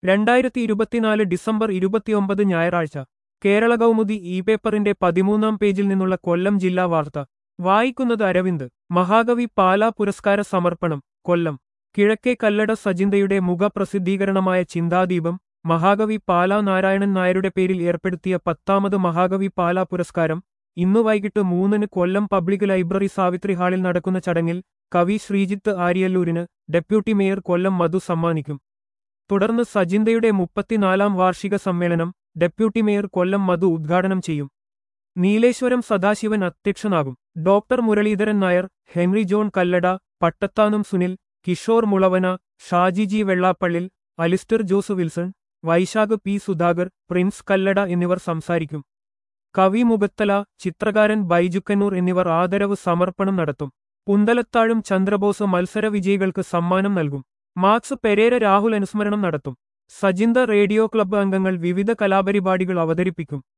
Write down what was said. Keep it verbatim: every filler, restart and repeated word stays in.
രണ്ടായിരത്തി ഇരുപത്തിനാല് ഡിസംബർ ഇരുപത്തിയൊമ്പത് ഞായറാഴ്ച കേരള കൗമുദി ഇ പേപ്പറിന്റെ പതിമൂന്നാം പേജിൽ നിന്നുള്ള കൊല്ലം ജില്ലാ വാർത്ത വായിക്കുന്നത് അരവിന്ദ്. മഹാകവി പാലാ പുരസ്കാര സമർപ്പണം കൊല്ലം. കിഴക്കേ കല്ലട സജിന്തയുടെ മുഖപ്രസിദ്ധീകരണമായ ചിന്താദീപം മഹാകവി പാലാ നാരായണൻ നായരുടെ പേരിൽ ഏർപ്പെടുത്തിയ പത്താമത് മഹാകവി പാലാ പുരസ്കാരം ഇന്നു വൈകിട്ട് മൂന്നിന് കൊല്ലം പബ്ലിക് ലൈബ്രറി സാവിത്രി ഹാളിൽ നടക്കുന്ന ചടങ്ങിൽ കവി ശ്രീജിത്ത് ആര്യല്ലൂരിന് ഡെപ്യൂട്ടി മേയർ കൊല്ലം മധു സമ്മാനിക്കും. തുടർന്ന് സജിന്തയുടെ മുപ്പത്തിനാലാം വാർഷിക സമ്മേളനം ഡെപ്യൂട്ടി മേയർ കൊല്ലം മധു ഉദ്ഘാടനം ചെയ്യും. നീലേശ്വരം സദാശിവൻ അധ്യക്ഷനാകും. Doctor Muraleedharan Nair, Henry John Kallada, Pattathanam Sunil, Kishore Mulavana, Shaji G Vellappallil, Alistair Jose Wilson, Vysakh P Sudhakar, Prince Kallada എന്നിവർ സംസാരിക്കും. കവി മുഖത്തല, ചിത്രകാരൻ ബൈജുക്കന്നൂർ എന്നിവർ ആദരവ് സമർപ്പണം നടത്തും. പുന്തലത്താഴും ചന്ദ്രബോസ് മത്സര വിജയികൾക്ക് സമ്മാനം നൽകും. മാർക്സ് പെരേര രാഹുൽ അനുസ്മരണം നടത്തും. സജിന്ത റേഡിയോ ക്ലബ്ബ് അംഗങ്ങൾ വിവിധ കലാപരിപാടികൾ അവതരിപ്പിക്കും.